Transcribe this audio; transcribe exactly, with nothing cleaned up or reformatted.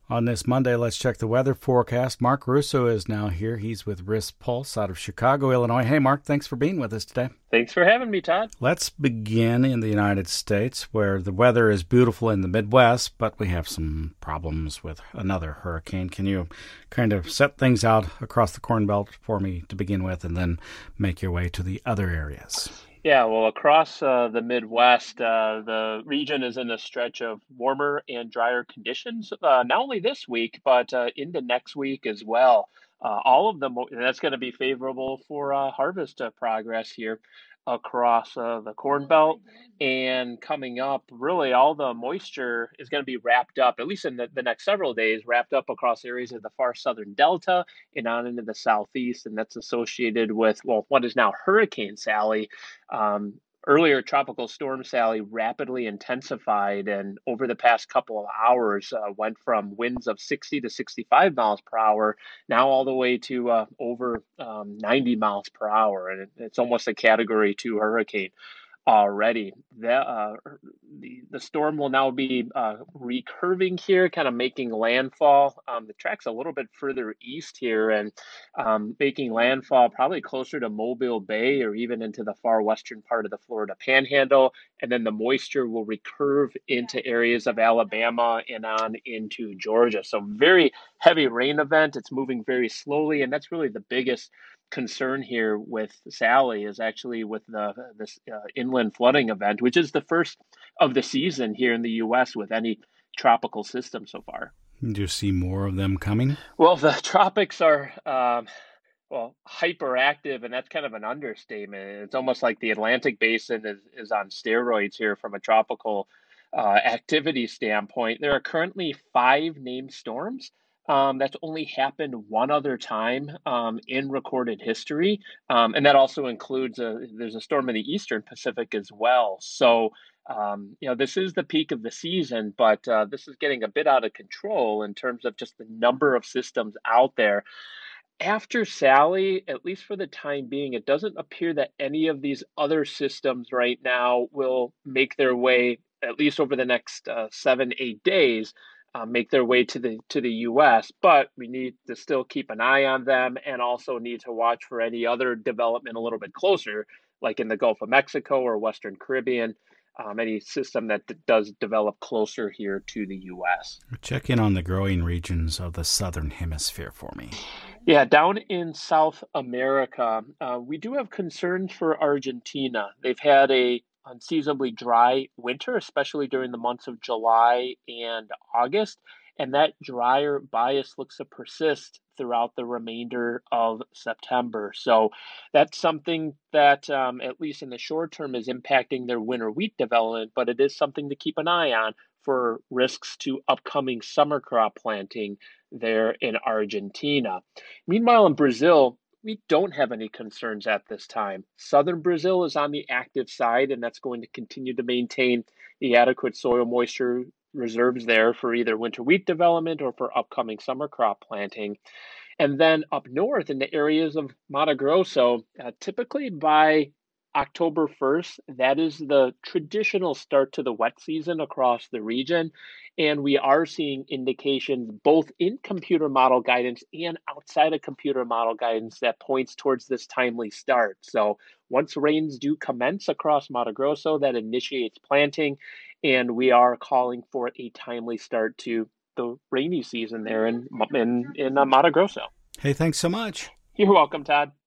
On this Monday, let's check the weather forecast. Mark Russo is now here. He's with Risk Pulse out of Chicago, Illinois. Hey, Mark, thanks for being with us today. Thanks for having me, Todd. Let's begin in the United States, where the weather is beautiful in the Midwest, but we have some problems with another hurricane. Can you kind of set things out across the Corn Belt for me to begin with, and then make your way to the other areas? Yeah, well, across uh, the Midwest, uh, the region is in a stretch of warmer and drier conditions, uh, not only this week, but uh, into next week as well. Uh, all of them, that's going to be favorable for uh, harvest uh, progress here across uh, the Corn Belt. And coming up, really all the moisture is going to be wrapped up, at least in the, the next several days, wrapped up across areas of the far southern delta and on into the southeast. And that's associated with, well, what is now Hurricane Sally. Um, Earlier, Tropical Storm Sally rapidly intensified and over the past couple of hours uh, went from winds of sixty to sixty-five miles per hour, now all the way to uh, over um, ninety miles per hour. And it, it's almost a category two hurricane already. The, uh, the, the storm will now be uh, recurving here, kind of making landfall. Um, the track's a little bit further east here and um, making landfall probably closer to Mobile Bay or even into the far western part of the Florida Panhandle. And then the moisture will recurve into areas of Alabama and on into Georgia. So very heavy rain event. It's moving very slowly, and that's really the biggest concern here with Sally is actually with the this uh, inland flooding event, which is the first of the season here in the U S with any tropical system so far. Do you see more of them coming? Well, the tropics are um, well hyperactive, and that's kind of an understatement. It's almost like the Atlantic Basin is, is on steroids here from a tropical uh, activity standpoint. There are currently five named storms. Um, that's only happened one other time um, in recorded history. Um, and that also includes, a, there's a storm in the Eastern Pacific as well. So, um, you know, this is the peak of the season, but uh, this is getting a bit out of control in terms of just the number of systems out there. After Sally, at least for the time being, it doesn't appear that any of these other systems right now will make their way, at least over the next uh, seven, eight days, Uh, make their way to the to the U S, but we need to still keep an eye on them and also need to watch for any other development a little bit closer, like in the Gulf of Mexico or Western Caribbean, um, any system that d- does develop closer here to the U S. Check in on the growing regions of the southern hemisphere for me. Yeah, down in South America, uh, we do have concerns for Argentina. They've had a unseasonably dry winter, especially during the months of July and August, and that drier bias looks to persist throughout the remainder of September. So that's something that, um, at least in the short term, is impacting their winter wheat development, but it is something to keep an eye on for risks to upcoming summer crop planting there in Argentina. Meanwhile, in Brazil, we don't have any concerns at this time. Southern Brazil is on the active side, and that's going to continue to maintain the adequate soil moisture reserves there for either winter wheat development or for upcoming summer crop planting. And then up north in the areas of Mato Grosso, uh, typically by October first, that is the traditional start to the wet season across the region. And we are seeing indications both in computer model guidance and outside of computer model guidance that points towards this timely start. So once rains do commence across Mato Grosso, that initiates planting, and we are calling for a timely start to the rainy season there in, in, in uh, Mato Grosso. Hey, thanks so much. You're welcome, Todd.